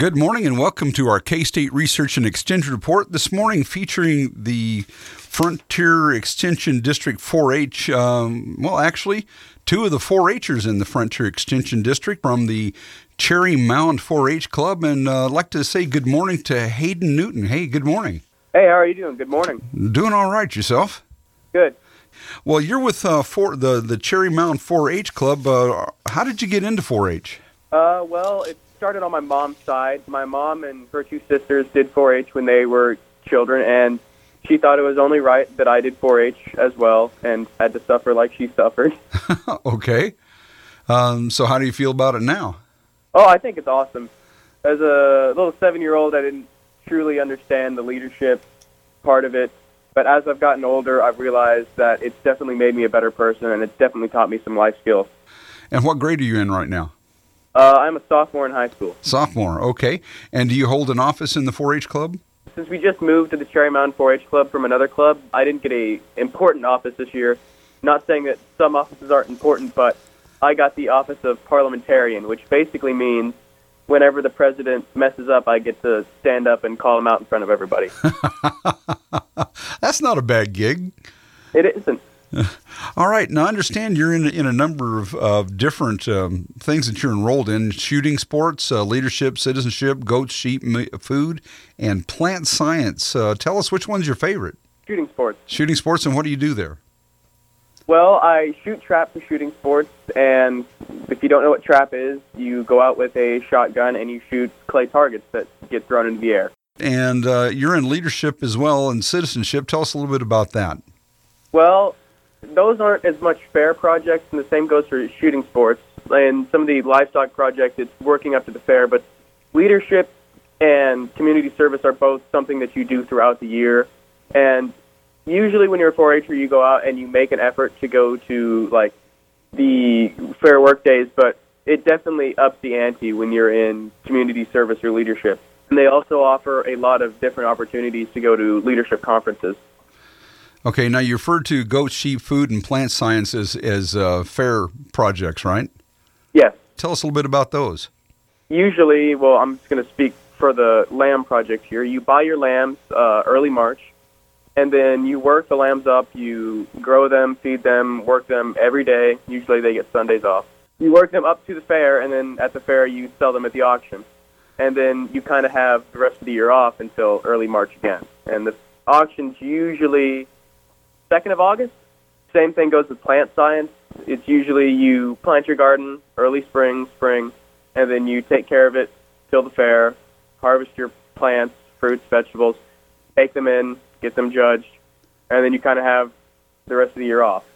Good morning and welcome to our K-State Research and Extension Report. This morning featuring the Frontier Extension District 4-H, actually two of the 4-H'ers in the Frontier Extension District from the Cherry Mound 4-H Club. And I'd like to say good morning to Hayden Newton. Hey, good morning. Hey, how are you doing? Good morning. Doing all right. Yourself? Good. Well, you're with the Cherry Mound 4-H Club. How did you get into 4-H? It started on my mom's side. My mom and her two sisters did 4-H when they were children, and she thought it was only right that I did 4-H as well and had to suffer like she suffered. Okay. So how do you feel about it now? Oh, I think it's awesome. As a little 7-year-old, I didn't truly understand the leadership part of it, but as I've gotten older, I've realized that it's definitely made me a better person, and it's definitely taught me some life skills. And what grade are you in right now? I'm a sophomore in high school. Sophomore, okay. And do you hold an office in the 4-H club? Since we just moved to the Cherry Mound 4-H club from another club, I didn't get an important office this year. Not saying that some offices aren't important, but I got the office of parliamentarian, which basically means whenever the president messes up, I get to stand up and call him out in front of everybody. That's not a bad gig. It isn't. All right. Now, I understand you're in a number of different things that you're enrolled in: shooting sports, leadership, citizenship, goats, sheep, food, and plant science. Tell us which one's your favorite. Shooting sports. Shooting sports, and what do you do there? Well, I shoot trap for shooting sports, and if you don't know what trap is, you go out with a shotgun and you shoot clay targets that get thrown into the air. And you're in leadership as well and citizenship. Tell us a little bit about that. Well, those aren't as much fair projects, and the same goes for shooting sports. And some of the livestock projects, it's working up to the fair, but leadership and community service are both something that you do throughout the year. And usually when you're a 4-H'er, you go out and you make an effort to go to, like, the fair work days, but it definitely ups the ante when you're in community service or leadership. And they also offer a lot of different opportunities to go to leadership conferences. Okay, now you referred to goat, sheep, food, and plant science as fair projects, right? Yes. Tell us a little bit about those. Usually, well, I'm just going to speak for the lamb project here. You buy your lambs early March, and then you work the lambs up. You grow them, feed them, work them every day. Usually they get Sundays off. You work them up to the fair, and then at the fair you sell them at the auction. And then you kind of have the rest of the year off until early March again. And the auction's usually 2nd of August. Same thing goes with plant science. It's usually you plant your garden early spring, and then you take care of it till the fair, harvest your plants, fruits, vegetables, take them in, get them judged, and then you kind of have the rest of the year off.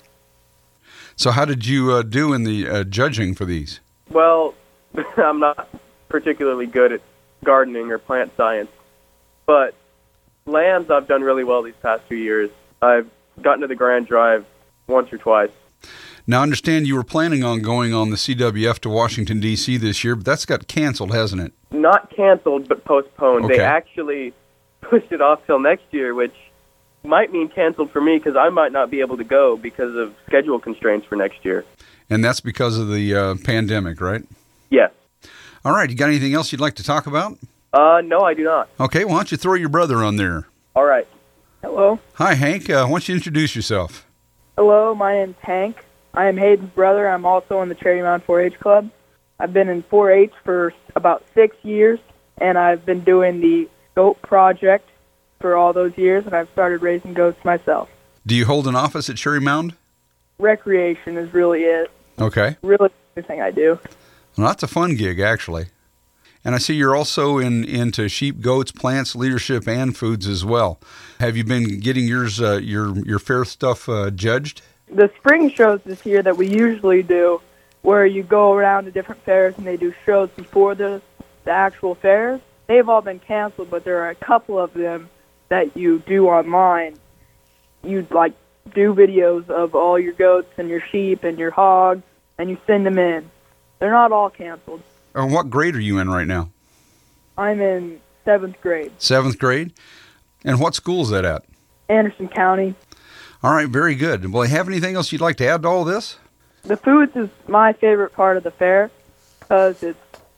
So how did you do in the judging for these? Well, I'm not particularly good at gardening or plant science, but lambs I've done really well these past 2 years. I've gotten to the Grand Drive once or twice. Now, I understand you were planning on going on the CWF to Washington, D.C. this year, but that's got canceled, hasn't it? Not canceled, but postponed. Okay. They actually pushed it off till next year, which might mean canceled for me because I might not be able to go because of schedule constraints for next year. And that's because of the pandemic, right? Yes. All right. You got anything else you'd like to talk about? No, I do not. Okay. Why don't you throw your brother on there? All right. Hello. Hi, Hank. Why don't you introduce yourself? Hello, my name's Hank. I am Hayden's brother. I'm also in the Cherry Mound 4-H Club. I've been in 4-H for about 6 years, and I've been doing the goat project for all those years, and I've started raising goats myself. Do you hold an office at Cherry Mound? Recreation is really it. Okay. Really everything I do. Well, that's a fun gig, actually. And I see you're also into sheep, goats, plants, leadership, and foods as well. Have you been getting yours, your fair stuff judged? The spring shows this year that we usually do, where you go around to different fairs and they do shows before the actual fairs, they've all been canceled, but there are a couple of them that you do online. You'd do videos of all your goats and your sheep and your hogs, and you send them in. They're not all canceled. What grade are you in right now? I'm in 7th grade. 7th grade? And what school is that at? Anderson County. All right, very good. Well, have anything else you'd like to add to all this? The foods is my favorite part of the fair because it's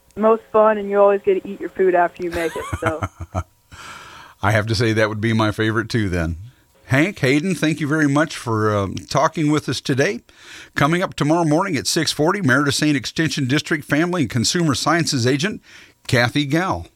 most fun, and you always get to eat your food after you make it. So I have to say that would be my favorite too then. Hank, Hayden, thank you very much for talking with us today. Coming up tomorrow morning at 6:40, Merida St. Extension District Family and Consumer Sciences Agent Kathy Gow.